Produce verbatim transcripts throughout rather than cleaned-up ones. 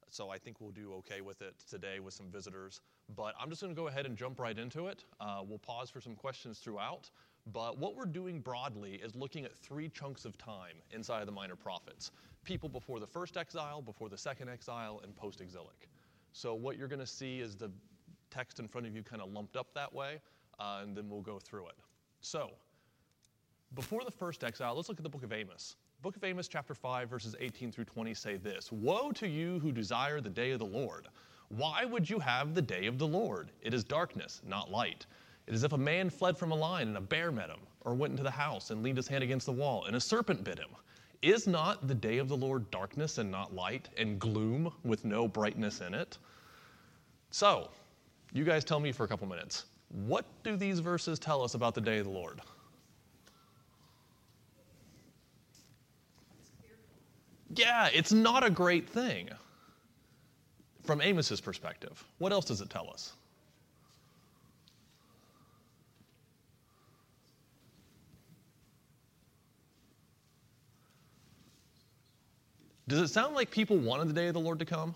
so I think we'll do okay with it today with some visitors. But I'm just going to go ahead and jump right into it. Uh, we'll pause for some questions throughout. But what we're doing broadly is looking at three chunks of time inside of the Minor Prophets. People before the first exile, before the second exile, and post-exilic. So what you're going to see is the text in front of you kind of lumped up that way, uh, and then we'll go through it. So, before the first exile, let's look at the book of Amos. Book of Amos, chapter five, verses eighteen through twenty say this: "Woe to you who desire the day of the Lord. Why would you have the day of the Lord? It is darkness, not light. It is as if a man fled from a lion and a bear met him, or went into the house and leaned his hand against the wall, and a serpent bit him. Is not the day of the Lord darkness and not light, and gloom with no brightness in it?" So, you guys tell me for a couple minutes, what do these verses tell us about the day of the Lord? Yeah, it's not a great thing from Amos's perspective. What else does it tell us? Does it sound like people wanted the day of the Lord to come?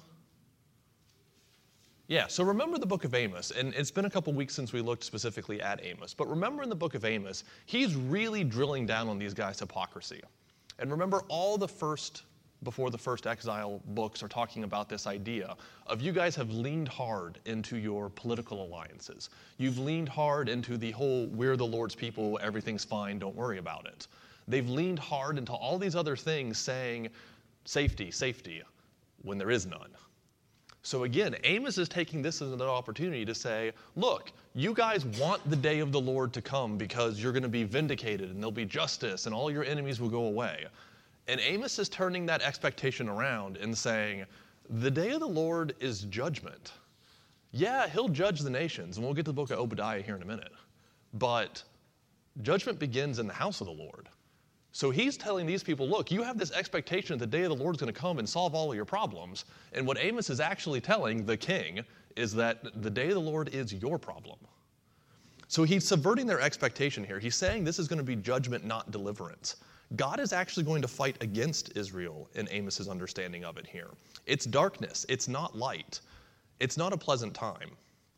Yeah, so remember the book of Amos, and it's been a couple weeks since we looked specifically at Amos, but remember in the book of Amos, he's really drilling down on these guys' hypocrisy. And remember all the first, before the first exile books are talking about this idea of you guys have leaned hard into your political alliances. You've leaned hard into the whole, we're the Lord's people, everything's fine, don't worry about it. They've leaned hard into all these other things saying, safety, safety, when there is none. So again, Amos is taking this as another opportunity to say, look, you guys want the day of the Lord to come because you're going to be vindicated and there'll be justice and all your enemies will go away. And Amos is turning that expectation around and saying, the day of the Lord is judgment. Yeah, he'll judge the nations, and we'll get to the book of Obadiah here in a minute. But judgment begins in the house of the Lord. So he's telling these people, look, you have this expectation that the day of the Lord is going to come and solve all of your problems. And what Amos is actually telling the king is that the day of the Lord is your problem. So he's subverting their expectation here. He's saying this is going to be judgment, not deliverance. God is actually going to fight against Israel in Amos's understanding of it here. It's darkness. It's not light. It's not a pleasant time.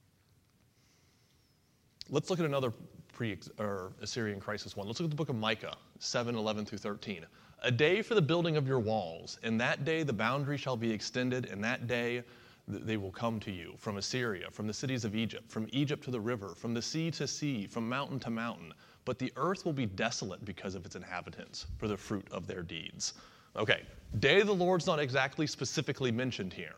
Let's look at another pre or Assyrian crisis one. Let's look at the book of Micah, seven, eleven through thirteen. "A day for the building of your walls. In that day the boundary shall be extended. In that day they will come to you from Assyria, from the cities of Egypt, from Egypt to the river, from the sea to sea, from mountain to mountain. But the earth will be desolate because of its inhabitants, for the fruit of their deeds." Okay, day of the Lord's not exactly specifically mentioned here.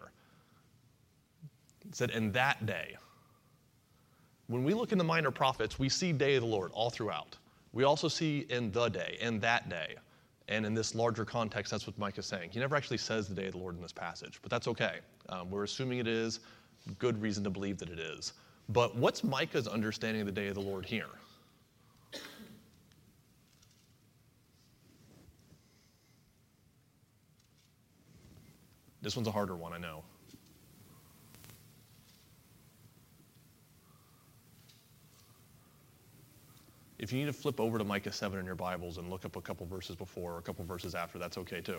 It said, in that day. When we look in the Minor Prophets, we see day of the Lord all throughout. We also see in the day, in that day. And in this larger context, that's what Micah's saying. He never actually says the day of the Lord in this passage, but that's okay. Um, we're assuming it is. Good reason to believe that it is. But what's Micah's understanding of the day of the Lord here? This one's a harder one, I know. If you need to flip over to Micah seven in your Bibles and look up a couple verses before or a couple verses after, that's okay too.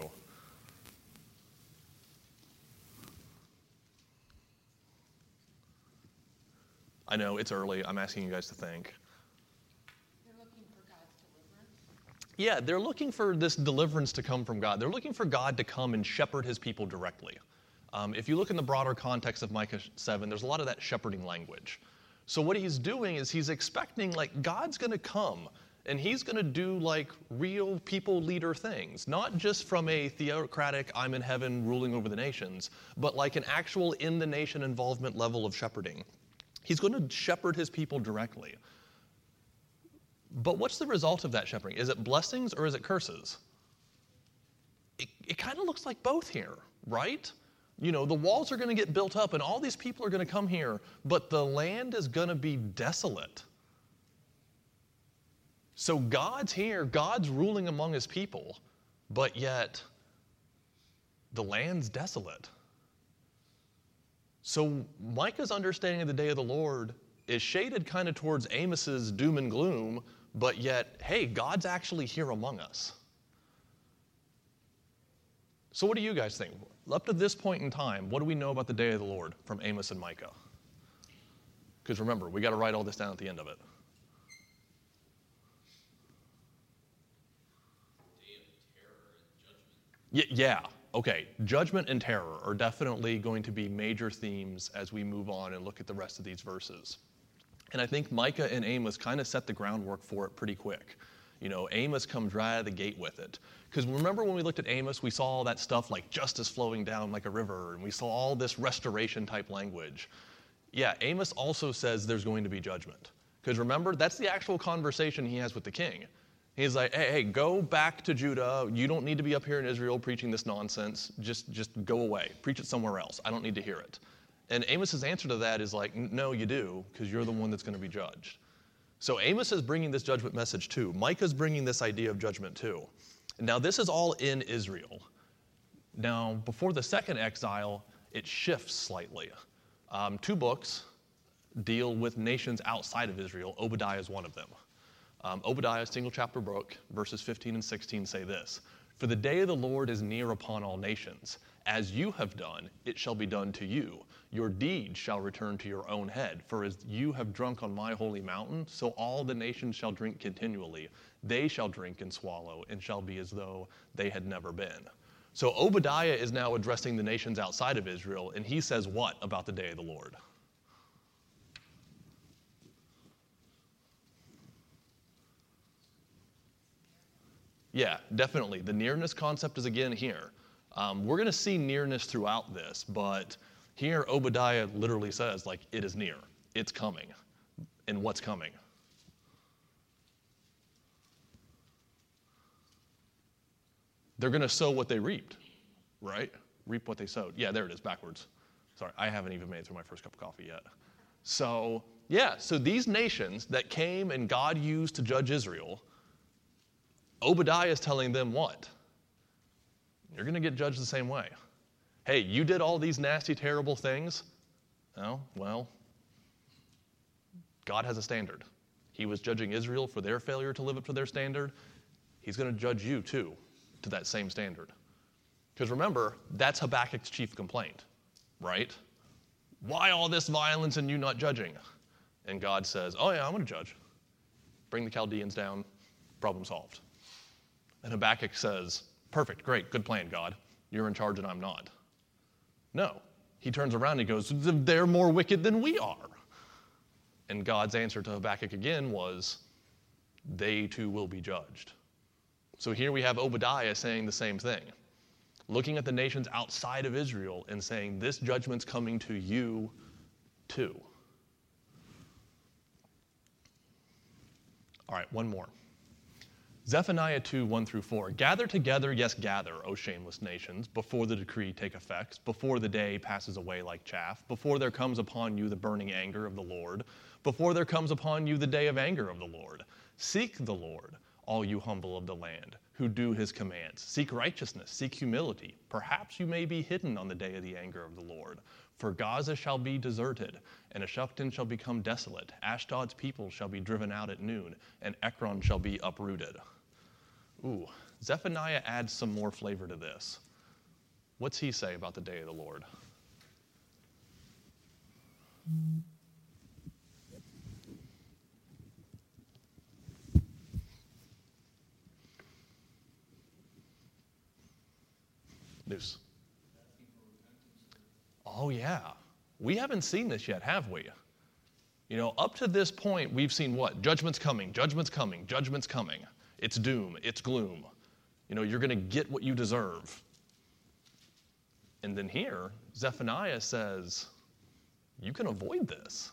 I know, it's early. I'm asking you guys to think. They're looking for God's deliverance? Yeah, they're looking for this deliverance to come from God. They're looking for God to come and shepherd his people directly. Um, if you look in the broader context of Micah seven, there's a lot of that shepherding language. So what he's doing is he's expecting, like, God's going to come, and he's going to do, like, real people leader things. Not just from a theocratic, I'm in heaven ruling over the nations, but like an actual in-the-nation involvement level of shepherding. He's going to shepherd his people directly. But what's the result of that shepherding? Is it blessings or is it curses? It, it kind of looks like both here, right? You know, the walls are going to get built up and all these people are going to come here, but the land is going to be desolate. So God's here, God's ruling among his people, but yet the land's desolate. So Micah's understanding of the day of the Lord is shaded kind of towards Amos's doom and gloom, but yet, hey, God's actually here among us. So what do you guys think? up to this point in time, what do we know about the day of the Lord from Amos and Micah? Because remember, we got to write all this down at the end of it. Day of terror and judgment. Y- yeah, okay. Judgment and terror are definitely going to be major themes as we move on and look at the rest of these verses. And I think Micah and Amos kind of set the groundwork for it pretty quick. You know, Amos comes right out of the gate with it. Because remember when we looked at Amos, we saw all that stuff like justice flowing down like a river, and we saw all this restoration type language. Yeah, Amos also says there's going to be judgment. Because remember, that's the actual conversation he has with the king. He's like, hey, hey, go back to Judah. You don't need to be up here in Israel preaching this nonsense. Just, just go away. Preach it somewhere else. I don't need to hear it. And Amos's answer to that is like, no, you do, because you're the one that's going to be judged. So Amos is bringing this judgment message too. Micah's bringing this idea of judgment too. Now, this is all in Israel. Now, before the second exile, it shifts slightly. Um, two books deal with nations outside of Israel. Obadiah is one of them. Um, Obadiah, single chapter book, verses fifteen and sixteen say this: "For the day of the Lord is near upon all nations. As you have done, it shall be done to you. Your deeds shall return to your own head. For as you have drunk on my holy mountain, so all the nations shall drink continually. They shall drink and swallow, and shall be as though they had never been." So Obadiah is now addressing the nations outside of Israel, and he says what about the day of the Lord? Yeah, definitely. The nearness concept is again here. Um, we're going to see nearness throughout this, but here Obadiah literally says, like, it is near. It's coming. And what's coming? They're going to sow what they reaped, right? Reap what they sowed. Yeah, there it is, backwards. Sorry, I haven't even made it through my first cup of coffee yet. So, yeah, so these nations that came and God used to judge Israel, Obadiah is telling them what? You're going to get judged the same way. Hey, you did all these nasty, terrible things. Oh, well, God has a standard. He was judging Israel for their failure to live up to their standard. He's going to judge you, too, to that same standard. Because remember, that's Habakkuk's chief complaint, right? Why all this violence and you not judging? And God says, oh, yeah, I'm going to judge. Bring the Chaldeans down, problem solved. And Habakkuk says, perfect, great, good plan, God. You're in charge and I'm not. No. He turns around and he goes, they're more wicked than we are. And God's answer to Habakkuk again was, they too will be judged. So here we have Obadiah saying the same thing, looking at the nations outside of Israel and saying, this judgment's coming to you too. All right, one more. Zephaniah two, one through four. Gather together, yes, gather, O shameless nations, before the decree take effect, before the day passes away like chaff, before there comes upon you the burning anger of the Lord, before there comes upon you the day of anger of the Lord. Seek the Lord, all you humble of the land, who do his commands. Seek righteousness, seek humility. Perhaps you may be hidden on the day of the anger of the Lord. For Gaza shall be deserted, and Ashkelon shall become desolate. Ashdod's people shall be driven out at noon, and Ekron shall be uprooted. Ooh, Zephaniah adds some more flavor to this. What's he say about the day of the Lord? News. Oh, yeah. We haven't seen this yet, have we? You know, up to this point, we've seen what? Judgment's coming, judgment's coming, judgment's coming. It's doom, it's gloom. You know, you're going to get what you deserve. And then here, Zephaniah says, you can avoid this.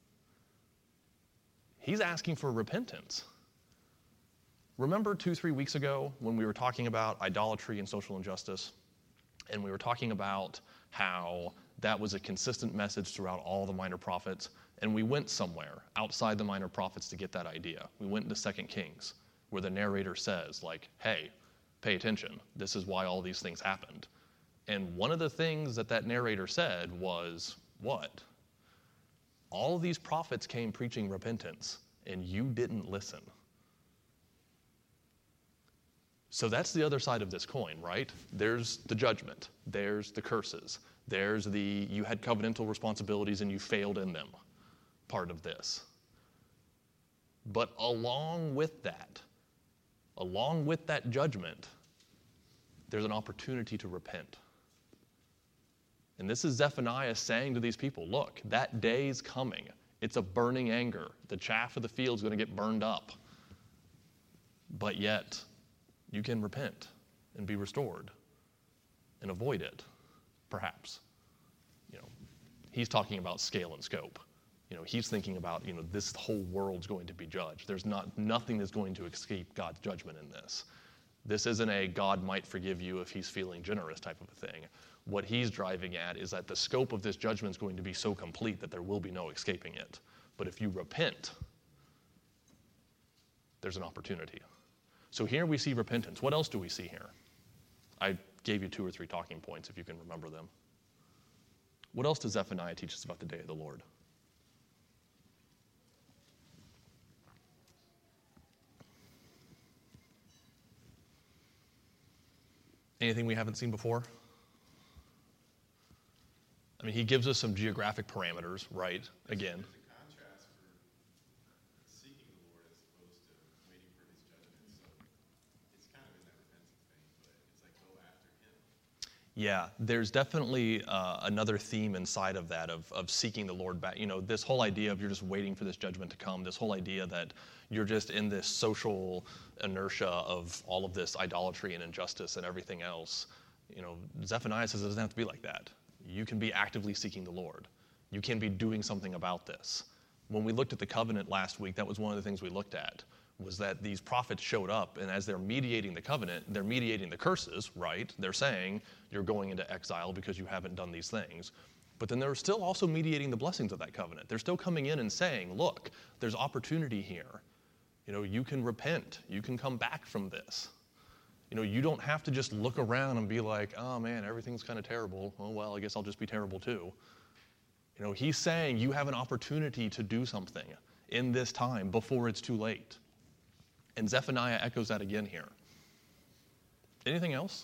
He's asking for repentance. Remember two, three weeks ago when we were talking about idolatry and social injustice? And we were talking about how that was a consistent message throughout all the minor prophets. And we went somewhere outside the minor prophets to get that idea. We went into Second Kings, where the narrator says, like, hey, pay attention. This is why all these things happened. And one of the things that that narrator said was, what? All of these prophets came preaching repentance, and you didn't listen. So that's the other side of this coin, right? There's the judgment. There's the curses. There's the you had covenantal responsibilities and you failed in them part of this. But along with that, along with that judgment, there's an opportunity to repent. And this is Zephaniah saying to these people, look, that day's coming. It's a burning anger. The chaff of the field is going to get burned up. But yet, you can repent and be restored and avoid it, perhaps. You know, he's talking about scale and scope. You know, he's thinking about, you know, this whole world's going to be judged. There's not nothing that's going to escape God's judgment in this. This isn't a God might forgive you if he's feeling generous type of a thing. What he's driving at is that the scope of this judgment is going to be so complete that there will be no escaping it. But if you repent, there's an opportunity. So here we see repentance. What else do we see here? I gave you two or three talking points if you can remember them. What else does Zephaniah teach us about the day of the Lord? Anything we haven't seen before? I mean, he gives us some geographic parameters, right? Again. There's a contrast for seeking the Lord as opposed to waiting for his judgment. So it's kind of in that repentance thing, but it's like go after him. Yeah, there's definitely uh, another theme inside of that of, of seeking the Lord back. You know, this whole idea of you're just waiting for this judgment to come, this whole idea that you're just in this social inertia of all of this idolatry and injustice and everything else. You know, Zephaniah says it doesn't have to be like that. You can be actively seeking the Lord. You can be doing something about this. When we looked at the covenant last week, that was one of the things we looked at, was that these prophets showed up, and as they're mediating the covenant, they're mediating the curses, right? They're saying you're going into exile because you haven't done these things. But then they're still also mediating the blessings of that covenant. They're still coming in and saying, look, there's opportunity here. You know, you can repent. You can come back from this. You know, you don't have to just look around and be like, oh man, everything's kind of terrible. Oh well, I guess I'll just be terrible too. You know, he's saying you have an opportunity to do something in this time before it's too late. And Zephaniah echoes that again here. Anything else?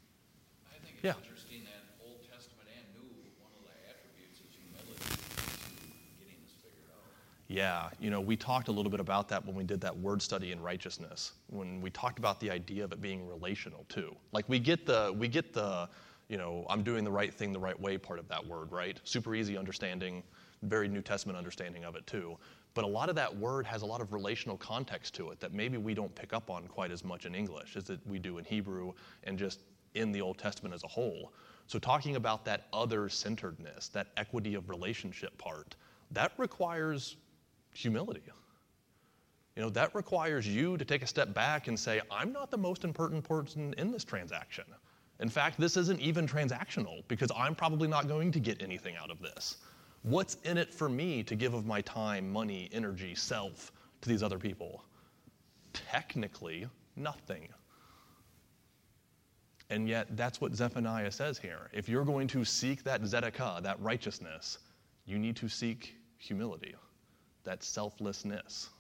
I think it's Yeah. interesting that Old Testament and New, one of the attributes is humility to getting this figured out. Yeah, you know, we talked a little bit about that when we did that word study in righteousness, when we talked about the idea of it being relational too. Like we get the, we get the, you know, I'm doing the right thing the right way part of that word, right? Super easy understanding, very New Testament understanding of it too. But a lot of that word has a lot of relational context to it that maybe we don't pick up on quite as much in English as that we do in Hebrew and just in the Old Testament as a whole. So talking about that other-centeredness, that equity of relationship part, that requires humility. You know, that requires you to take a step back and say, I'm not the most important person in this transaction. In fact, this isn't even transactional because I'm probably not going to get anything out of this. What's in it for me to give of my time, money, energy, self to these other people? Technically, nothing. And yet, that's what Zephaniah says here. If you're going to seek that tzedakah, that righteousness, you need to seek humility, that selflessness.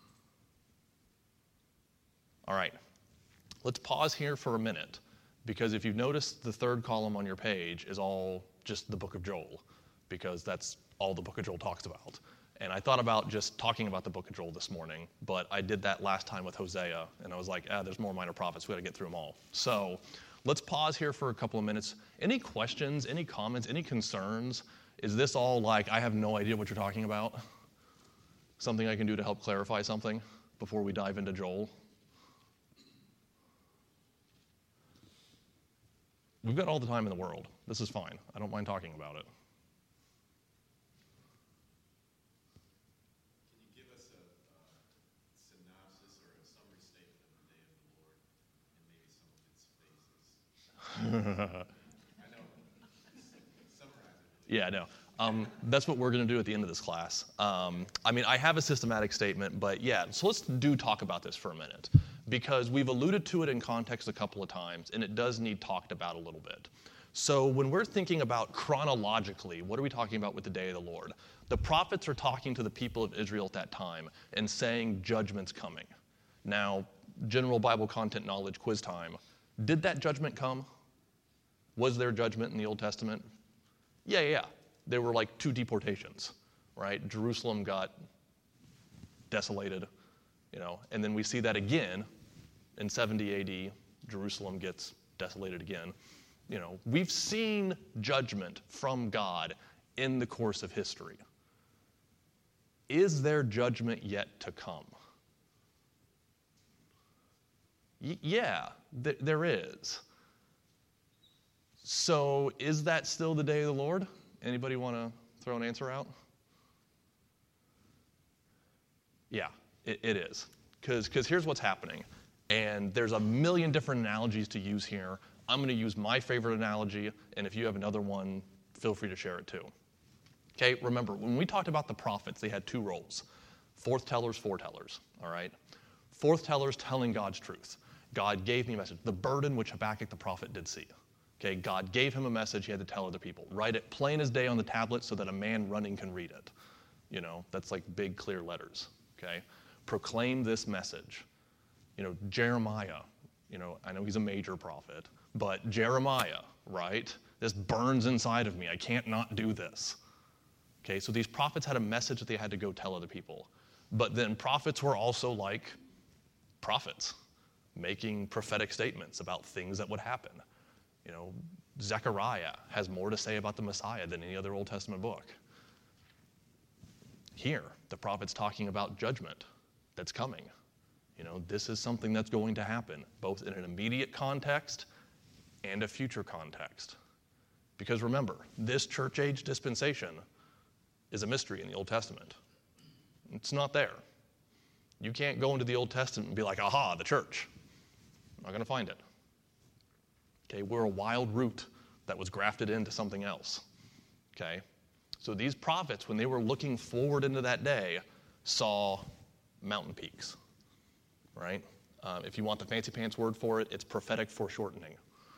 All right, let's pause here for a minute, because if you've noticed, the third column on your page is all just the book of Joel, because that's all the book of Joel talks about. And I thought about just talking about the book of Joel this morning, but I did that last time with Hosea, and I was like, ah, there's more minor prophets. We got to get through them all. So let's pause here for a couple of minutes. Any questions, any comments, any concerns? Is this all like, I have no idea what you're talking about? Something I can do to help clarify something before we dive into Joel? We've got all the time in the world. This is fine. I don't mind talking about it. Can you give us a uh, synopsis or a summary statement of the day of the Lord and maybe some of its phases? I know. Summarize it. Yeah, no. Um, that's what we're going to do at the end of this class. Um, I mean, I have a systematic statement, but yeah, so let's do talk about this for a minute, because we've alluded to it in context a couple of times, and it does need talked about a little bit. So when we're thinking about chronologically, what are we talking about with the day of the Lord? The prophets are talking to the people of Israel at that time and saying judgment's coming. Now, general Bible content knowledge quiz time. Did that judgment come? Was there judgment in the Old Testament? Yeah, yeah, yeah. There were like two deportations, right? Jerusalem got desolated, you know, and then we see that again in seventy A D. Jerusalem gets desolated again. You know, we've seen judgment from God in the course of history. Is there judgment yet to come? Y- yeah, th- there is. So is that still the day of the Lord? Anybody want to throw an answer out? Yeah, it, it is. Because here's what's happening. And there's a million different analogies to use here. I'm going to use my favorite analogy, and if you have another one, feel free to share it too. Okay, remember, when we talked about the prophets, they had two roles. Forth tellers, foretellers, all right? Forth tellers telling God's truth. God gave me a message, the burden which Habakkuk the prophet did see. Okay, God gave him a message he had to tell other people. Write it plain as day on the tablet so that a man running can read it. You know, that's like big, clear letters, okay? Proclaim this message. You know, Jeremiah, you know, I know he's a major prophet, but Jeremiah, right? This burns inside of me. I can't not do this. Okay, so these prophets had a message that they had to go tell other people. But then prophets were also like prophets, making prophetic statements about things that would happen. You know, Zechariah has more to say about the Messiah than any other Old Testament book. Here, the prophet's talking about judgment that's coming. You know, this is something that's going to happen, both in an immediate context and a future context. Because remember, this church age dispensation is a mystery in the Old Testament. It's not there. You can't go into the Old Testament and be like, aha, the church. I'm not going to find it. Okay, we're a wild root that was grafted into something else. Okay, so these prophets, when they were looking forward into that day, saw mountain peaks, right? Um, if you want the fancy pants word for it, it's prophetic foreshortening.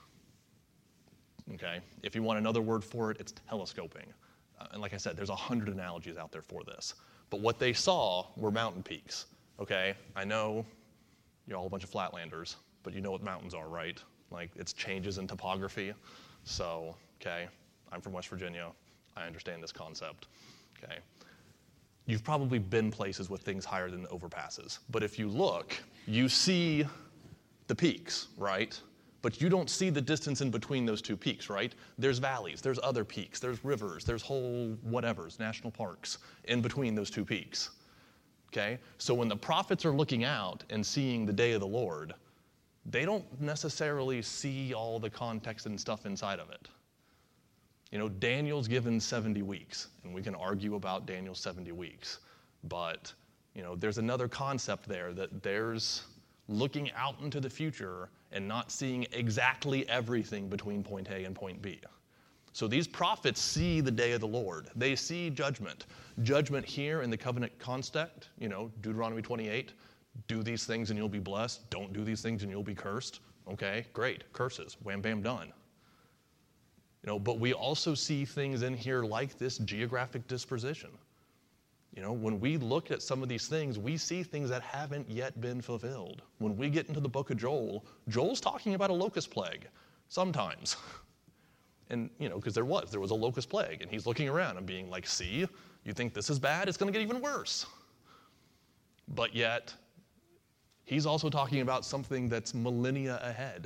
Okay, if you want another word for it, it's telescoping. Uh, and like I said, there's a hundred analogies out there for this. But what they saw were mountain peaks. Okay, I know you're all a bunch of flatlanders, but you know what mountains are, right? Like, it's changes in topography. So, okay, I'm from West Virginia. I understand this concept, okay? You've probably been places with things higher than the overpasses. But if you look, you see the peaks, right? But you don't see the distance in between those two peaks, right? There's valleys, there's other peaks, there's rivers, there's whole whatevers, national parks in between those two peaks, okay? So when the prophets are looking out and seeing the day of the Lord, they don't necessarily see all the context and stuff inside of it. You know, Daniel's given seventy weeks, and we can argue about Daniel's seventy weeks. But, you know, there's another concept there that there's looking out into the future and not seeing exactly everything between point A and point B. So these prophets see the day of the Lord. They see judgment. Judgment here in the covenant context, you know, Deuteronomy twenty-eight, do these things and you'll be blessed. Don't do these things and you'll be cursed. Okay, great, curses, wham, bam, done. You know, but we also see things in here like this geographic disposition. You know, when we look at some of these things, we see things that haven't yet been fulfilled. When we get into the book of Joel, Joel's talking about a locust plague, sometimes. And, you know, because there was, there was a locust plague, and he's looking around and being like, see, you think this is bad? It's going to get even worse. But yet, he's also talking about something that's millennia ahead.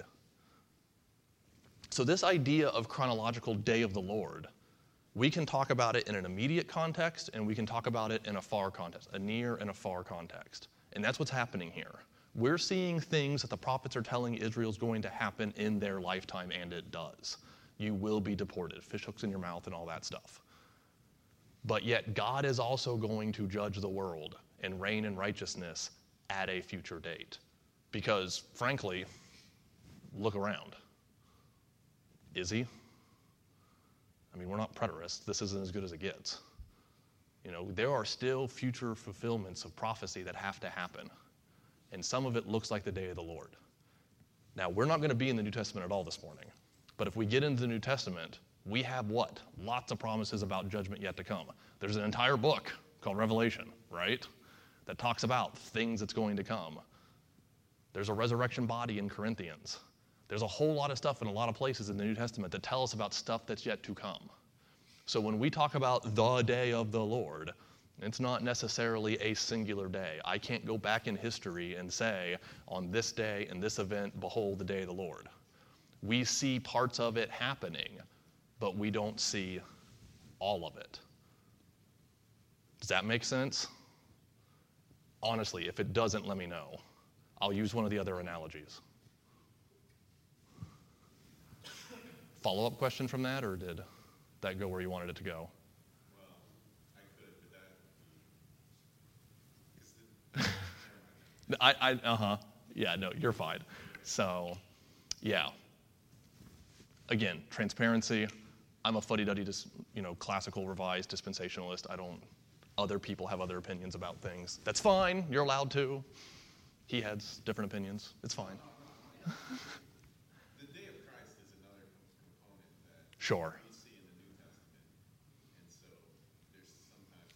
So this idea of chronological day of the Lord, we can talk about it in an immediate context, and we can talk about it in a far context, a near and a far context. And that's what's happening here. We're seeing things that the prophets are telling Israel is going to happen in their lifetime, and it does. You will be deported, fish hooks in your mouth and all that stuff. But yet God is also going to judge the world and reign in righteousness at a future date. Because, frankly, look around. Is he? I mean, we're not preterists. This isn't as good as it gets. You know, there are still future fulfillments of prophecy that have to happen. And some of it looks like the day of the Lord. Now, we're not going to be in the New Testament at all this morning. But if we get into the New Testament, we have what? Lots of promises about judgment yet to come. There's an entire book called Revelation, right? That talks about things that's going to come. There's a resurrection body in Corinthians. There's a whole lot of stuff in a lot of places in the New Testament that tell us about stuff that's yet to come. So when we talk about the day of the Lord, it's not necessarily a singular day. I can't go back in history and say, on this day, in this event, behold the day of the Lord. We see parts of it happening, but we don't see all of it. Does that make sense? Honestly, if it doesn't, let me know. I'll use one of the other analogies. Follow-up question from that, or did that go where you wanted it to go? Well, I could, but that would be, I, I, uh-huh. Yeah, no, you're fine. So, yeah. Again, transparency. I'm a fuddy-duddy, dis, you know, classical revised dispensationalist. I don't, other people have other opinions about things. That's fine. You're allowed to. He has different opinions. It's fine. the day of Christ is another component that Sure. we see in the New Testament, and so there's sometimes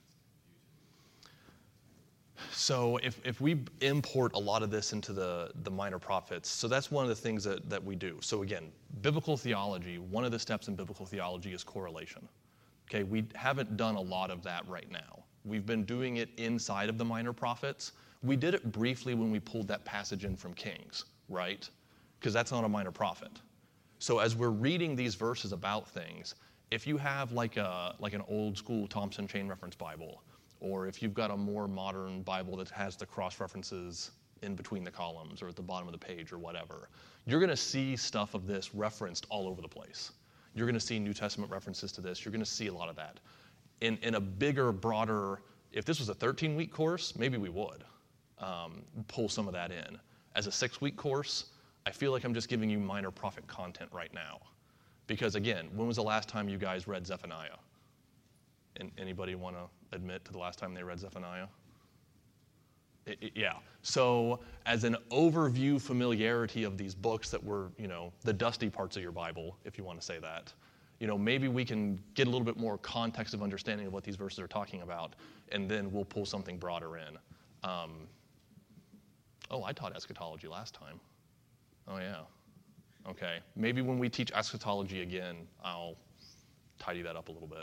confusion. So if, if we import a lot of this into the, the minor prophets, so that's one of the things that, that we do. So again, biblical theology, one of the steps in biblical theology is correlation. Okay, we haven't done a lot of that right now. We've been doing it inside of the minor prophets. We did it briefly when we pulled that passage in from Kings, right? Because that's not a minor prophet. So as we're reading these verses about things, if you have like a like an old school Thompson Chain Reference Bible, or if you've got a more modern Bible that has the cross references in between the columns or at the bottom of the page or whatever, you're going to see stuff of this referenced all over the place. You're going to see New Testament references to this. You're going to see a lot of that. In, in a bigger, broader, if this was a thirteen-week course, maybe we would um, pull some of that in. As a six-week course, I feel like I'm just giving you minor prophet content right now. Because again, when was the last time you guys read Zephaniah? And anybody want to admit to the last time they read Zephaniah? It, it, yeah. So as an overview familiarity of these books that were, you know, the dusty parts of your Bible, if you want to say that, you know, maybe we can get a little bit more context of understanding of what these verses are talking about, and then we'll pull something broader in. Um, oh, I taught eschatology last time. Oh, yeah. Okay. Maybe when we teach eschatology again, I'll tidy that up a little bit.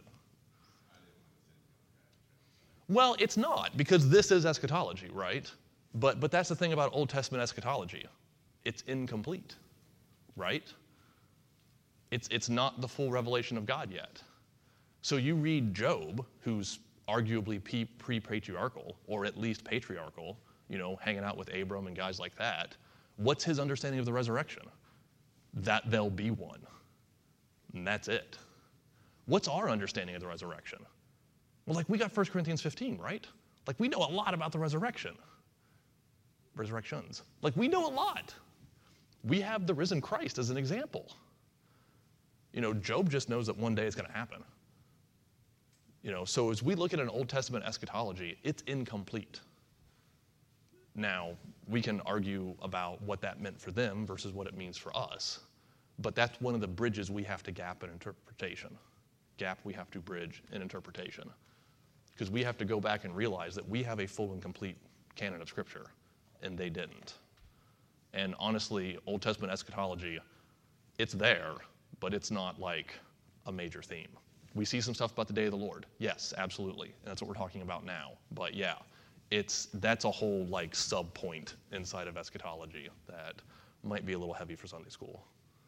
Well, it's not, because this is eschatology, right? But but that's the thing about Old Testament eschatology. It's incomplete, right? It's it's not the full revelation of God yet. So you read Job, who's arguably pre-patriarchal, or at least patriarchal, you know, hanging out with Abram and guys like that. What's his understanding of the resurrection? That there'll be one. And that's it. What's our understanding of the resurrection? Well, like, we got First Corinthians fifteen, right? Like, we know a lot about the resurrection. Resurrections. Like, we know a lot. We have the risen Christ as an example. You know, Job just knows that one day it's going to happen. You know, so as we look at an Old Testament eschatology, it's incomplete. Now, we can argue about what that meant for them versus what it means for us, but that's one of the bridges we have to gap in interpretation. Gap we have to bridge in interpretation. Because we have to go back and realize that we have a full and complete canon of Scripture, and they didn't. And honestly, Old Testament eschatology, it's there, but it's not like a major theme. We see some stuff about the day of the Lord. Yes, absolutely. And that's what we're talking about now. But yeah, it's that's a whole like sub-point inside of eschatology that might be a little heavy for Sunday school.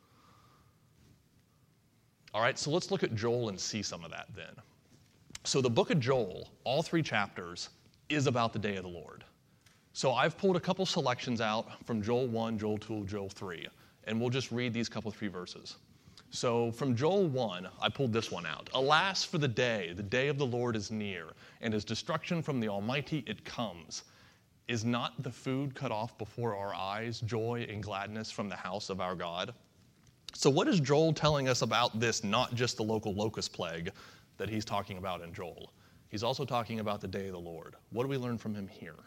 All right, so let's look at Joel and see some of that then. So the book of Joel, all three chapters, is about the day of the Lord. So I've pulled a couple selections out from Joel one, Joel two, Joel three, and we'll just read these couple three verses. So from Joel one, I pulled this one out. Alas for the day, the day of the Lord is near, and his destruction from the Almighty it comes. Is not the food cut off before our eyes, joy and gladness from the house of our God? So what is Joel telling us about this, not just the local locust plague that he's talking about in Joel? He's also talking about the day of the Lord. What do we learn from him here?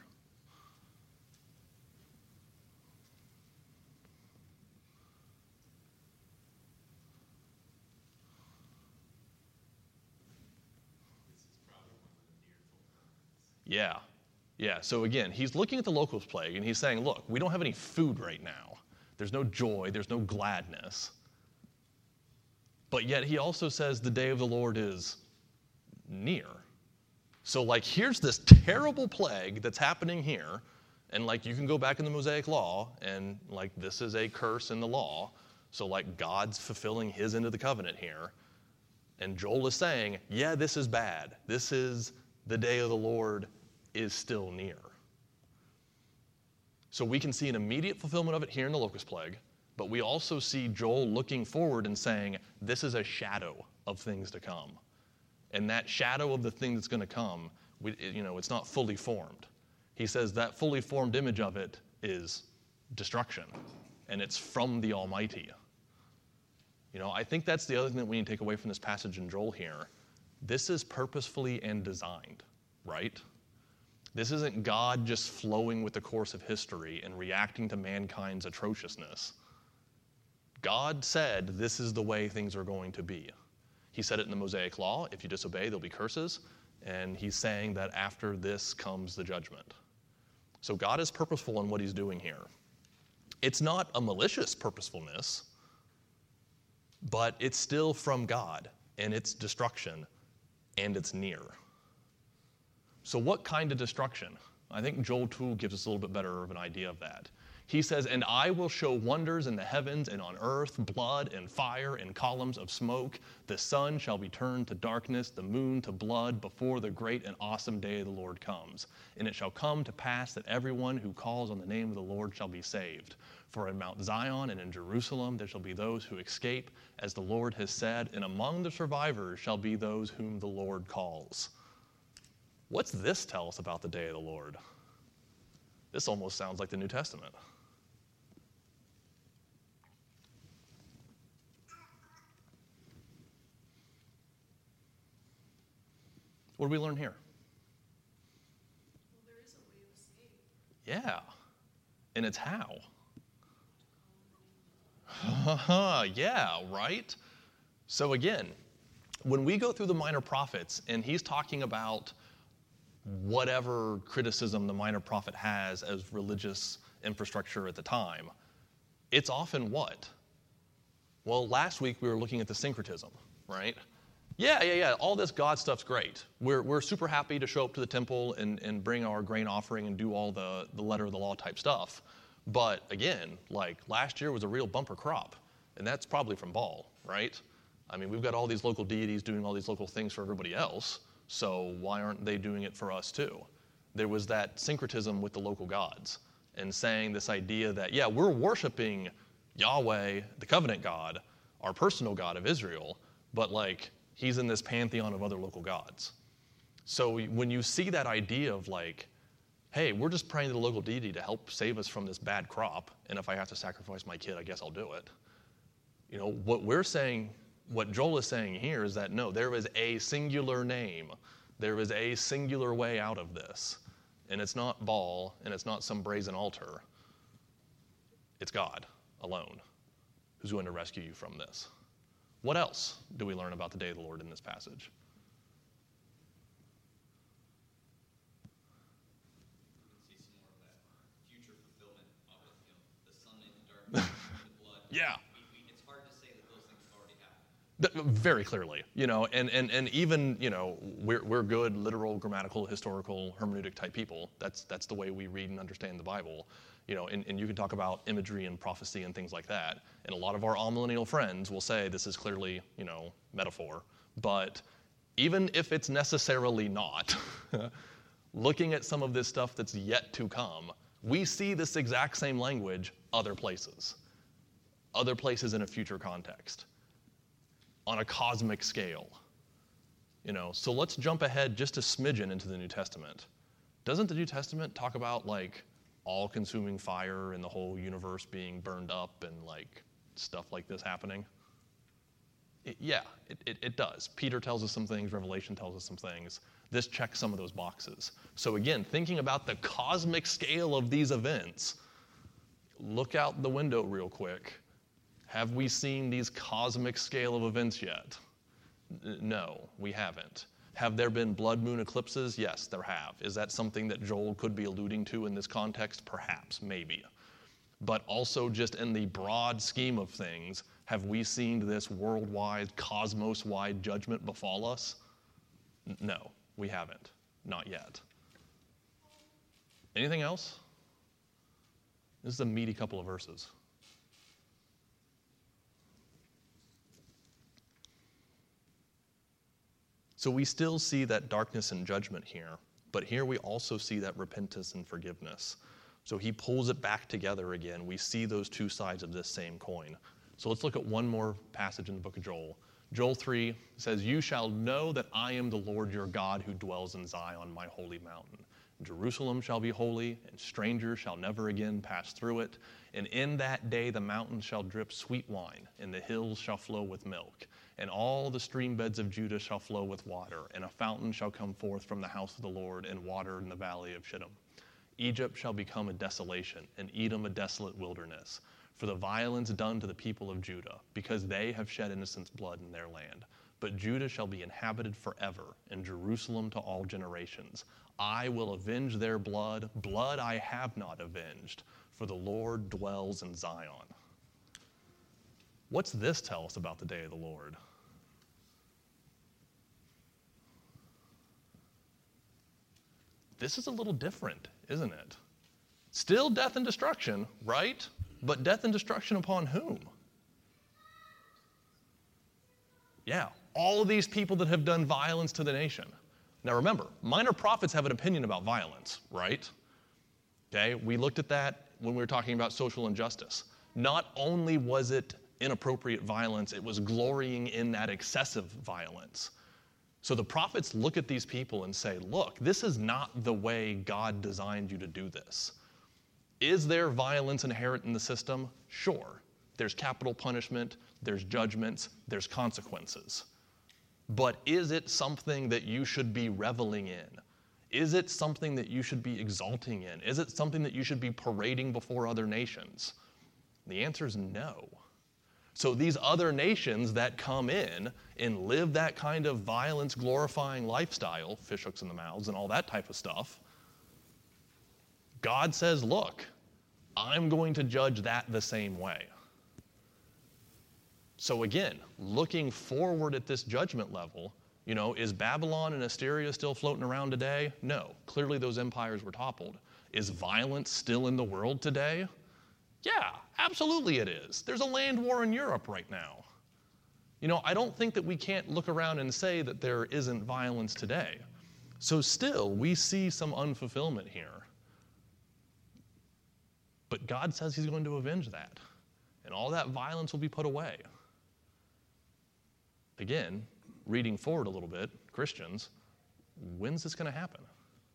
Yeah, Yeah, so again, he's looking at the locust plague and he's saying, look, we don't have any food right now. There's no joy, there's no gladness. But yet he also says the day of the Lord is near. So like here's this terrible plague that's happening here, and like you can go back in the Mosaic Law and like this is a curse in the law. So like God's fulfilling his end of the covenant here. And Joel is saying, yeah, this is bad. This is the day of the Lord is still near. So we can see an immediate fulfillment of it here in the locust plague, but we also see Joel looking forward and saying, this is a shadow of things to come. And that shadow of the thing that's going to come, we, you know, it's not fully formed. He says that fully formed image of it is destruction, and it's from the Almighty. You know, I think that's the other thing that we need to take away from this passage in Joel here. This is purposefully and designed, right? This isn't God just flowing with the course of history and reacting to mankind's atrociousness. God said this is the way things are going to be. He said it in the Mosaic Law, if you disobey, there'll be curses. And he's saying that after this comes the judgment. So God is purposeful in what he's doing here. It's not a malicious purposefulness, but it's still from God, and it's destruction, and it's near. So what kind of destruction? I think Joel two gives us a little bit better of an idea of that. He says, and I will show wonders in the heavens and on earth, blood and fire and columns of smoke. The sun shall be turned to darkness, the moon to blood, before the great and awesome day of the Lord comes. And it shall come to pass that everyone who calls on the name of the Lord shall be saved. For in Mount Zion and in Jerusalem there shall be those who escape, as the Lord has said, and among the survivors shall be those whom the Lord calls. What's this tell us about the day of the Lord? This almost sounds like the New Testament. What do we learn here? Well, there is a way of escape. Yeah. And it's how? Yeah, right? So again, when we go through the minor prophets and he's talking about whatever criticism the minor prophet has as religious infrastructure at the time, it's often what? Well, last week we were looking at the syncretism, right? Yeah, yeah, yeah, all this God stuff's great. We're, we're super happy to show up to the temple and, and bring our grain offering and do all the, the letter of the law type stuff. But again, like last year was a real bumper crop, and that's probably from Baal, right? I mean, we've got all these local deities doing all these local things for everybody else, so why aren't they doing it for us too? There was that syncretism with the local gods and saying this idea that, yeah, we're worshiping Yahweh, the covenant God, our personal God of Israel, but like he's in this pantheon of other local gods. So when you see that idea of like, hey, we're just praying to the local deity to help save us from this bad crop, and if I have to sacrifice my kid, I guess I'll do it. You know, what we're saying, what Joel is saying here is that no, there is a singular name. There is a singular way out of this. And it's not Baal, and it's not some brazen altar. It's God alone who's going to rescue you from this. What else do we learn about the day of the Lord in this passage? See some more of that future fulfillment of it, you know, the sun in the darkness, the blood. Yeah. We, we, it's hard to say that those things have already happened. Very clearly, you know, and, and, and even, you know, we're, we're good literal, grammatical, historical, hermeneutic type people. That's, that's the way we read and understand the Bible. You know, and, and you can talk about imagery and prophecy and things like that. And a lot of our amillennial friends will say this is clearly, you know, metaphor. But even if it's necessarily not, looking at some of this stuff that's yet to come, we see this exact same language other places. Other places in a future context. On a cosmic scale. You know, so let's jump ahead just a smidgen into the New Testament. Doesn't the New Testament talk about like all-consuming fire and the whole universe being burned up and like stuff like this happening? It, yeah, it, it, it does. Peter tells us some things, Revelation tells us some things. This checks some of those boxes. So again, thinking about the cosmic scale of these events, look out the window real quick. Have we seen these cosmic scale of events yet? No, we haven't. Have there been blood moon eclipses? Yes, there have. Is that something that Joel could be alluding to in this context? Perhaps, maybe. But also just in the broad scheme of things, have we seen this worldwide, cosmos-wide judgment befall us? N- No, we haven't. Not yet. Anything else? This is a meaty couple of verses. So we still see that darkness and judgment here, but here we also see that repentance and forgiveness. So he pulls it back together again. We see those two sides of this same coin. So let's look at one more passage in the book of Joel. Joel three says, "You shall know that I am the Lord your God who dwells in Zion, my holy mountain. Jerusalem shall be holy, and strangers shall never again pass through it. And in that day the mountains shall drip sweet wine, and the hills shall flow with milk. And all the stream beds of Judah shall flow with water, and a fountain shall come forth from the house of the Lord, and water in the valley of Shittim. Egypt shall become a desolation, and Edom a desolate wilderness, for the violence done to the people of Judah, because they have shed innocent blood in their land. But Judah shall be inhabited forever, and Jerusalem to all generations. I will avenge their blood, blood I have not avenged, for the Lord dwells in Zion." What's this tell us about the day of the Lord? This is a little different, isn't it? Still death and destruction, right? But death and destruction upon whom? Yeah, all of these people that have done violence to the nation. Now remember, minor prophets have an opinion about violence, right? Okay, we looked at that when we were talking about social injustice. Not only was it inappropriate violence, it was glorying in that excessive violence. So the prophets look at these people and say, look, this is not the way God designed you to do this. Is there violence inherent in the system? Sure. There's capital punishment, there's judgments, there's consequences. But is it something that you should be reveling in? Is it something that you should be exalting in? Is it something that you should be parading before other nations? The answer is no. So these other nations that come in and live that kind of violence-glorifying lifestyle, fish hooks in the mouths and all that type of stuff, God says, look, I'm going to judge that the same way. So again, looking forward at this judgment level, you know, is Babylon and Assyria still floating around today? No. Clearly those empires were toppled. Is violence still in the world today? Yeah, absolutely it is. There's a land war in Europe right now. You know, I don't think that we can't look around and say that there isn't violence today. So still, we see some unfulfillment here. But God says he's going to avenge that. And all that violence will be put away. Again, reading forward a little bit, Christians, when's this going to happen?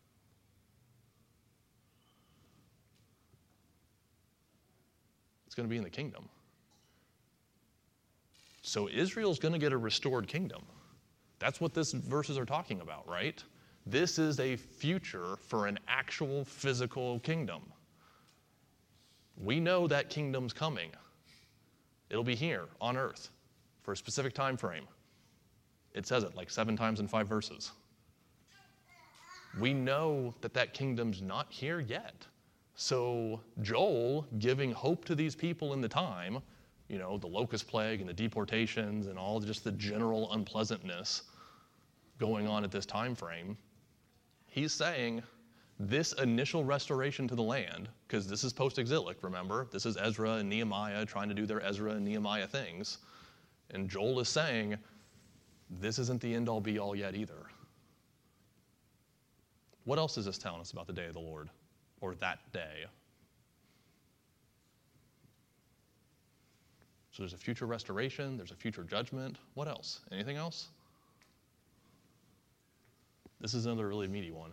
It's going to be in the kingdom. So Israel's going to get a restored kingdom. That's what these verses are talking about, right? This is a future for an actual physical kingdom. We know that kingdom's coming. It'll be here on earth for a specific time frame. It says it like seven times in five verses. We know that that kingdom's not here yet. So Joel, giving hope to these people in the time, you know, the locust plague and the deportations and all just the general unpleasantness going on at this time frame, he's saying this initial restoration to the land, because this is post-exilic, remember? This is Ezra and Nehemiah trying to do their Ezra and Nehemiah things. And Joel is saying, this isn't the end-all be-all yet either. What else is this telling us about the day of the Lord, or that day? So there's a future restoration, there's a future judgment. What else? Anything else? This is another really meaty one.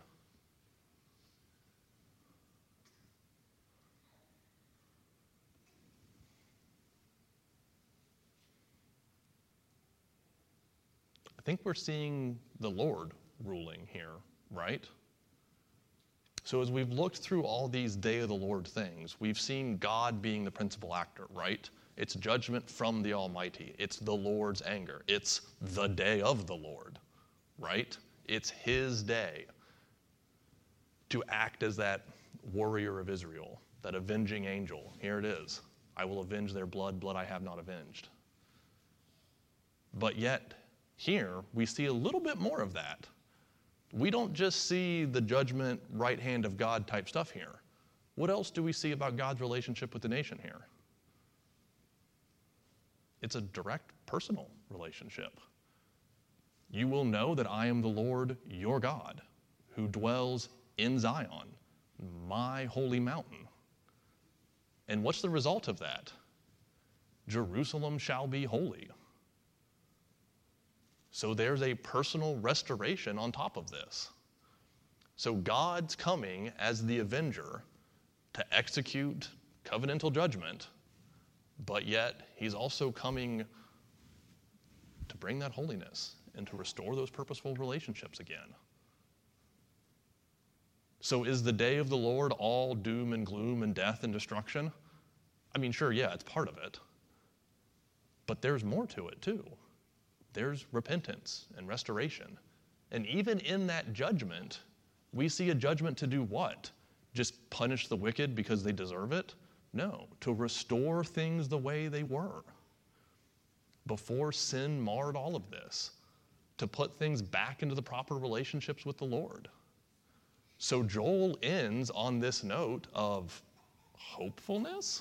I think we're seeing the Lord ruling here, right? So as we've looked through all these Day of the Lord things, we've seen God being the principal actor, right? It's judgment from the Almighty. It's the Lord's anger. It's the day of the Lord, right? It's his day to act as that warrior of Israel, that avenging angel. Here it is. I will avenge their blood, blood I have not avenged. But yet, here, we see a little bit more of that. We don't just see the judgment, right hand of God type stuff here. What else do we see about God's relationship with the nation here? It's a direct personal relationship. You will know that I am the Lord your God, who dwells in Zion, my holy mountain. And what's the result of that? Jerusalem shall be holy. So there's a personal restoration on top of this. So God's coming as the avenger to execute covenantal judgment, but yet he's also coming to bring that holiness and to restore those purposeful relationships again. So is the day of the Lord all doom and gloom and death and destruction? I mean, sure, yeah, it's part of it. But there's more to it too. There's repentance and restoration. And even in that judgment, we see a judgment to do what? Just punish the wicked because they deserve it? No, to restore things the way they were before sin marred all of this, to put things back into the proper relationships with the Lord. So Joel ends on this note of hopefulness.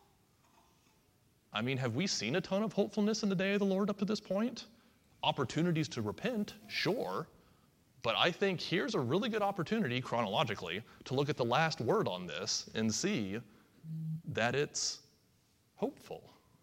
I mean, have we seen a ton of hopefulness in the day of the Lord up to this point? Opportunities to repent, sure. But I think here's a really good opportunity, chronologically, to look at the last word on this and see that it's hopeful.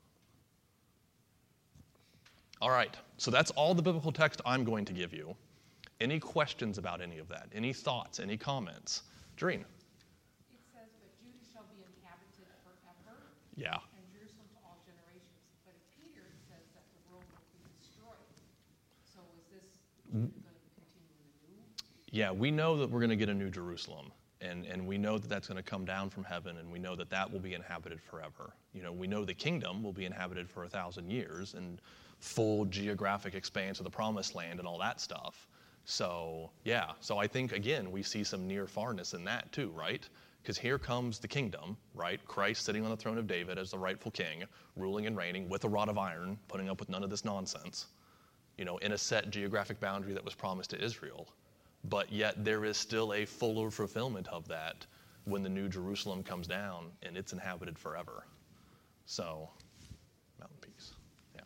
All right, so that's all the biblical text I'm going to give you. Any questions about any of that? Any thoughts, any comments? Doreen? It says, but Judah shall be inhabited forever. Yeah. And Jerusalem to all generations. But in Peter, it says that the world will be destroyed. So is this Judah going to continue in the new? Yeah, we know that we're going to get a new Jerusalem. And, and we know that that's going to come down from heaven, and we know that that will be inhabited forever. You know, we know the kingdom will be inhabited for a thousand years and full geographic expanse of the promised land and all that stuff. So, yeah, so I think, again, we see some near farness in that too, right? Because here comes the kingdom, right? Christ sitting on the throne of David as the rightful king, ruling and reigning with a rod of iron, putting up with none of this nonsense, you know, in a set geographic boundary that was promised to Israel. But yet there is still a fuller fulfillment of that when the new Jerusalem comes down and it's inhabited forever. So, mountain peace, yeah.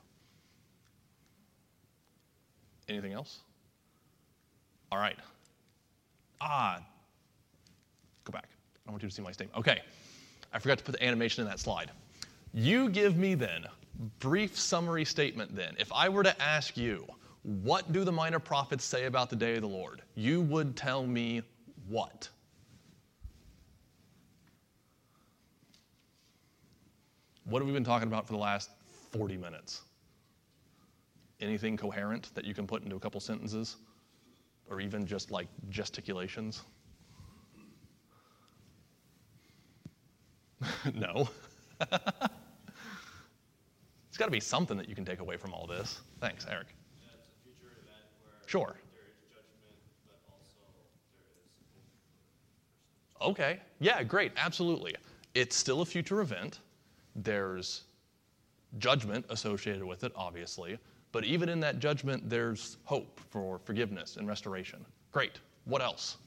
Anything else? All right. Ah, go back. I want you to see my statement. Okay, I forgot to put the animation in that slide. You give me then, brief summary statement then. If I were to ask you, what do the minor prophets say about the day of the Lord? You would tell me what? What have we been talking about for the last forty minutes? Anything coherent that you can put into a couple sentences? Or even just like gesticulations? No. It's got to be something that you can take away from all this. Thanks, Eric. Yeah, it's a future event where Sure. there is judgment, but also there is hope. Okay. Yeah, great. Absolutely. It's still a future event. There's judgment associated with it, obviously. But even in that judgment, there's hope for forgiveness and restoration. Great. What else?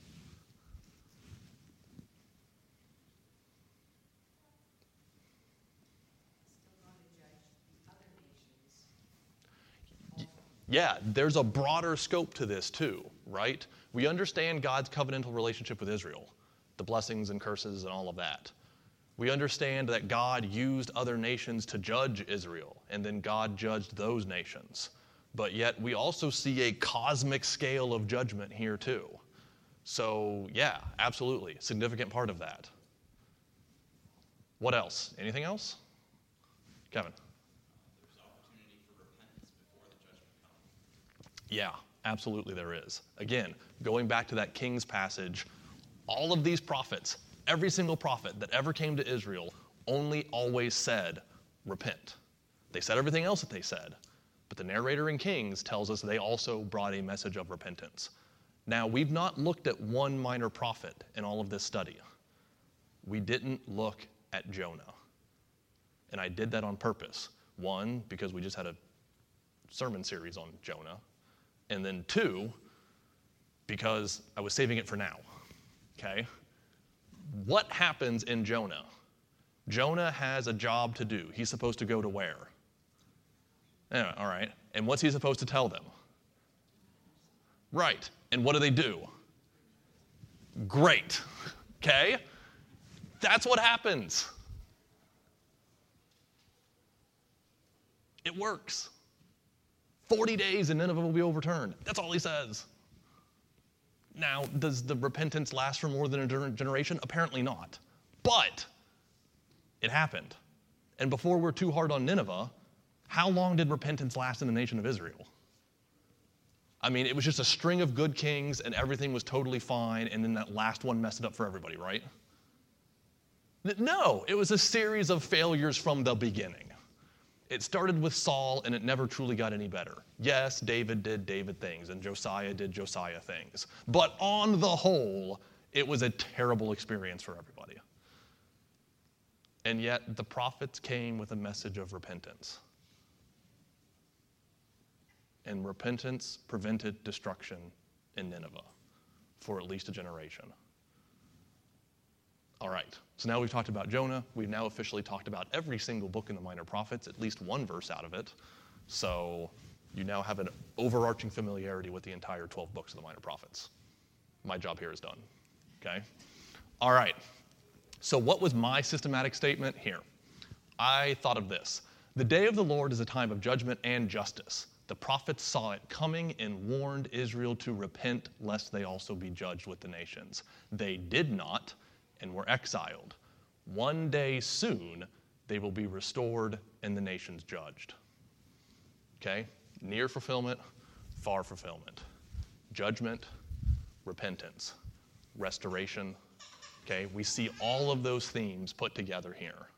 Yeah, there's a broader scope to this too, right? We understand God's covenantal relationship with Israel, the blessings and curses and all of that. We understand that God used other nations to judge Israel, and then God judged those nations. But yet we also see a cosmic scale of judgment here too. So yeah, absolutely, significant part of that. What else? Anything else? Kevin? There's opportunity for repentance before the judgment comes. Yeah, absolutely there is. Again, going back to that King's passage, all of these prophets, every single prophet that ever came to Israel only always said, repent. They said everything else that they said, but the narrator in Kings tells us they also brought a message of repentance. Now, we've not looked at one minor prophet in all of this study. We didn't look at Jonah. And I did that on purpose. One, because we just had a sermon series on Jonah. And then two, because I was saving it for now. Okay? What happens in Jonah? Jonah has a job to do. He's supposed to go to where? Yeah, all right. And what's he supposed to tell them? Right. And what do they do? Great. Okay? That's what happens. It works. forty days and Nineveh will be overturned. That's all he says. Now, does the repentance last for more than a generation? Apparently not. But it happened. And before we're too hard on Nineveh, how long did repentance last in the nation of Israel? I mean, it was just a string of good kings and everything was totally fine, and then that last one messed it up for everybody, right? No, it was a series of failures from the beginning. It started with Saul, and it never truly got any better. Yes, David did David things, and Josiah did Josiah things. But on the whole, it was a terrible experience for everybody. And yet, the prophets came with a message of repentance. And repentance prevented destruction in Nineveh for at least a generation. All right, so now we've talked about Jonah. We've now officially talked about every single book in the Minor Prophets, at least one verse out of it. So you now have an overarching familiarity with the entire twelve books of the Minor Prophets. My job here is done, okay? All right, so what was my systematic statement here? I thought of this. The day of the Lord is a time of judgment and justice. The prophets saw it coming and warned Israel to repent, lest they also be judged with the nations. They did not, and were exiled. One day soon, they will be restored and the nations judged. Okay? Near fulfillment, far fulfillment. Judgment, repentance, restoration. Okay? We see all of those themes put together here.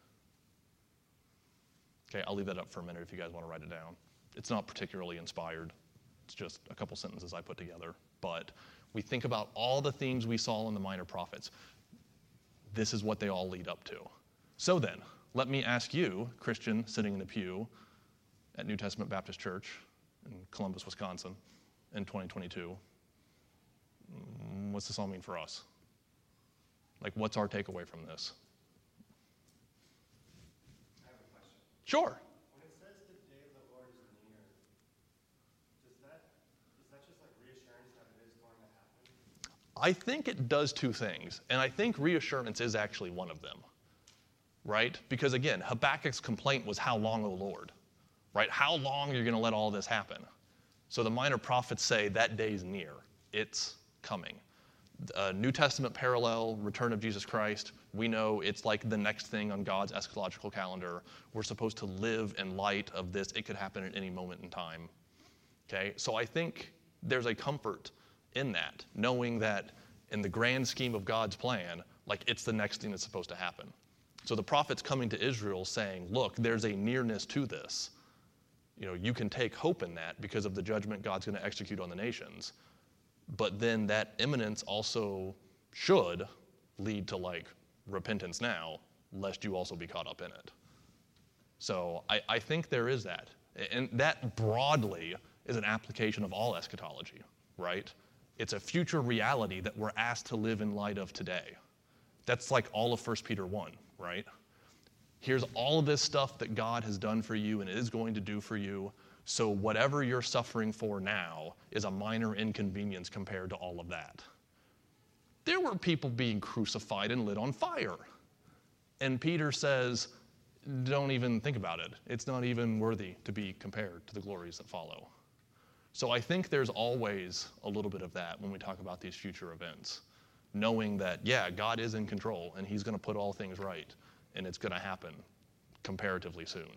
Okay, I'll leave that up for a minute if you guys want to write it down. It's not particularly inspired. It's just a couple sentences I put together. But we think about all the themes we saw in the Minor Prophets. This is what they all lead up to. So then, let me ask you, Christian sitting in the pew at New Testament Baptist Church in Columbus, Wisconsin in twenty twenty-two, what's this all mean for us? Like, what's our takeaway from this? I have a question. Sure. When it says the day of the Lord is near, does that, is that just like reassurance that it is going to happen? I think it does two things, and I think reassurance is actually one of them, right? Because again, Habakkuk's complaint was, how long, O Lord? Right? How long are you going to let all this happen? So the Minor Prophets say that day's near. It's coming. Uh, New Testament parallel, return of Jesus Christ, we know it's like the next thing on God's eschatological calendar. We're supposed to live in light of this. It could happen at any moment in time. Okay? So I think there's a comfort in that, knowing that in the grand scheme of God's plan, like it's the next thing that's supposed to happen. So the prophet's coming to Israel saying, look, there's a nearness to this. You know, you can take hope in that because of the judgment God's going to execute on the nations. But then that imminence also should lead to like repentance now, lest you also be caught up in it. So I, I think there is that. And that broadly is an application of all eschatology, right? It's a future reality that we're asked to live in light of today. That's like all of First Peter one, right? Here's all of this stuff that God has done for you and is going to do for you. So whatever you're suffering for now is a minor inconvenience compared to all of that. There were people being crucified and lit on fire. And Peter says, don't even think about it. It's not even worthy to be compared to the glories that follow. So I think there's always a little bit of that when we talk about these future events. Knowing that, yeah, God is in control and he's going to put all things right and it's going to happen comparatively soon.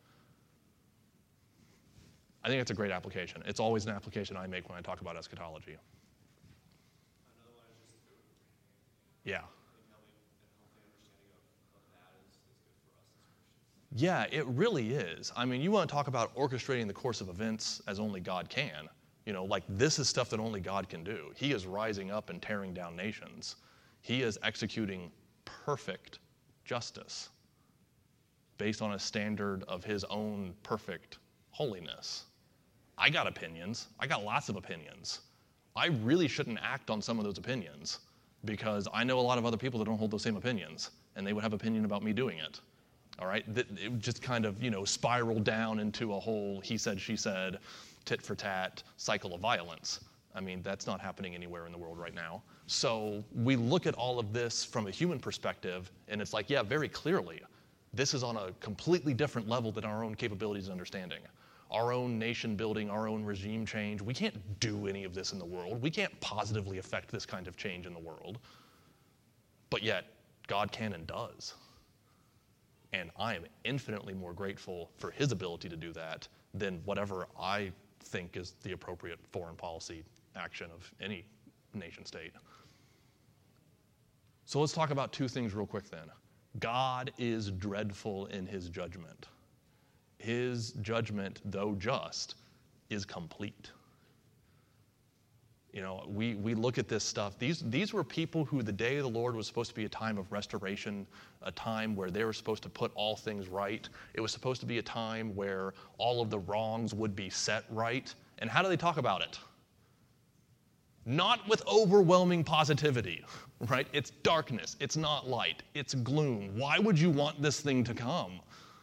I think it's a great application. It's always an application I make when I talk about eschatology. Another one is just food. Yeah. I think healthy, a healthy understanding of, of that is, is good for us as Christians. Yeah, it really is. I mean, you want to talk about orchestrating the course of events as only God can. You know, like this is stuff that only God can do. He is rising up and tearing down nations. He is executing perfect justice based on a standard of his own perfect holiness. I got opinions. I got lots of opinions. I really shouldn't act on some of those opinions because I know a lot of other people that don't hold those same opinions, and they would have opinion about me doing it. All right? It would just kind of, you know, spiral down into a whole he said, she said, tit for tat cycle of violence. I mean, that's not happening anywhere in the world right now. So we look at all of this from a human perspective, and it's like, yeah, very clearly, this is on a completely different level than our own capabilities and understanding. Our own nation building, our own regime change. We can't do any of this in the world. We can't positively affect this kind of change in the world. But yet, God can and does. And I am infinitely more grateful for his ability to do that than whatever I think is the appropriate foreign policy action of any nation state. So let's talk about two things real quick then. God is dreadful in his judgment. His judgment, though just, is complete. You know, we, we look at this stuff. These, these were people who the day of the Lord was supposed to be a time of restoration, a time where they were supposed to put all things right. It was supposed to be a time where all of the wrongs would be set right. And how do they talk about it? Not with overwhelming positivity, right? It's darkness. It's not light. It's gloom. Why would you want this thing to come?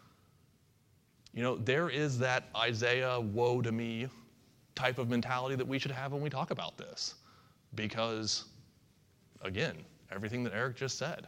You know, there is that Isaiah, woe to me type of mentality that we should have when we talk about this. Because, again, everything that Eric just said.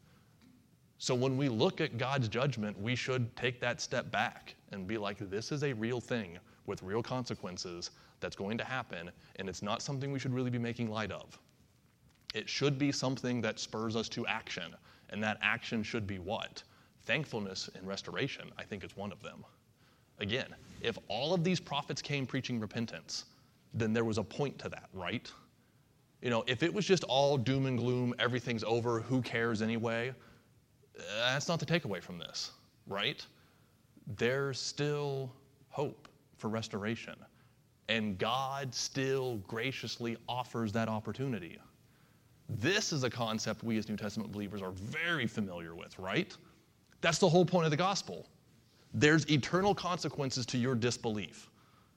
So when we look at God's judgment, we should take that step back and be like, this is a real thing with real consequences that's going to happen, and it's not something we should really be making light of. It should be something that spurs us to action, and that action should be what? Thankfulness and restoration, I think, is one of them. Again, if all of these prophets came preaching repentance, then there was a point to that, right? You know, if it was just all doom and gloom, everything's over, who cares anyway, that's not the takeaway from this, right? There's still hope for restoration, and God still graciously offers that opportunity. This is a concept we as New Testament believers are very familiar with, right? That's the whole point of the gospel. There's eternal consequences to your disbelief.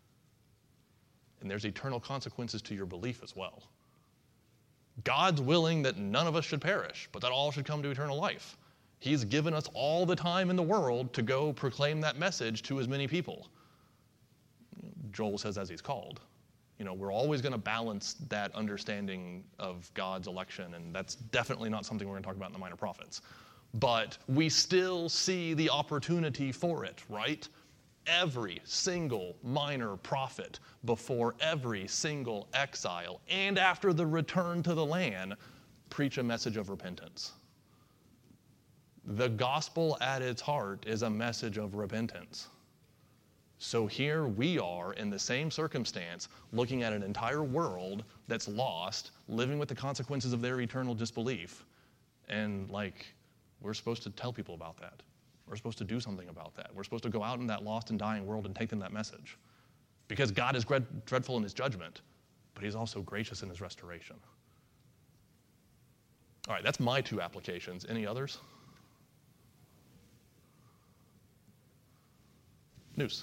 And there's eternal consequences to your belief as well. God's willing that none of us should perish, but that all should come to eternal life. He's given us all the time in the world to go proclaim that message to as many people. Joel says as he's called. You know, we're always going to balance that understanding of God's election, and that's definitely not something we're going to talk about in the Minor Prophets. But we still see the opportunity for it, right? Every single minor prophet before every single exile and after the return to the land preach a message of repentance. The gospel at its heart is a message of repentance. So here we are in the same circumstance, looking at an entire world that's lost, living with the consequences of their eternal disbelief. And like, we're supposed to tell people about that. We're supposed to do something about that. We're supposed to go out in that lost and dying world and take them that message. Because God is dreadful in his judgment, but he's also gracious in his restoration. All right, that's my two applications. Any others? News.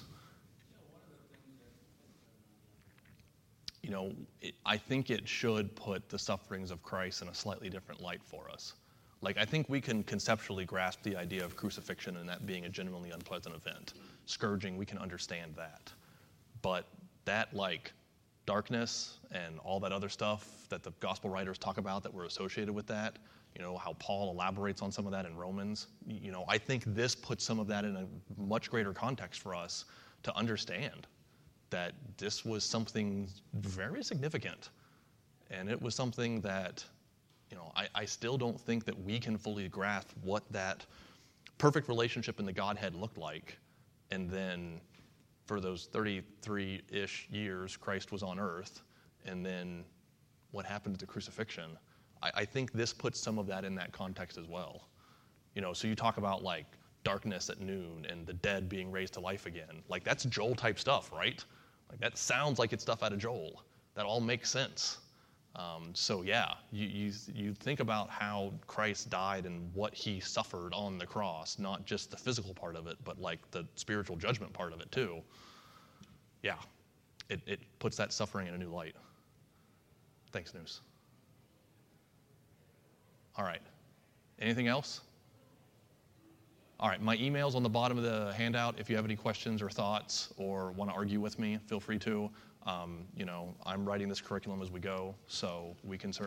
You know, it, I think it should put the sufferings of Christ in a slightly different light for us. Like, I think we can conceptually grasp the idea of crucifixion and that being a genuinely unpleasant event. Scourging, we can understand that. But that, like, darkness and all that other stuff that the gospel writers talk about that were associated with that, you know, how Paul elaborates on some of that in Romans, you know, I think this puts some of that in a much greater context for us to understand that this was something very significant. And it was something that, you know, I, I still don't think that we can fully grasp what that perfect relationship in the Godhead looked like. And then for those thirty-three-ish years, Christ was on earth. And then what happened at the crucifixion? I, I think this puts some of that in that context as well. You know, so you talk about like darkness at noon and the dead being raised to life again. Like that's Joel type stuff, right? Like that sounds like it's stuff out of Joel. That all makes sense. Um, so yeah, you, you you think about how Christ died and what he suffered on the cross, not just the physical part of it, but like the spiritual judgment part of it too. Yeah, it, it puts that suffering in a new light. Thanks, News. All right, anything else? All right, my email's on the bottom of the handout. If you have any questions or thoughts or want to argue with me, feel free to. Um, you know, I'm writing this curriculum as we go, so we can certainly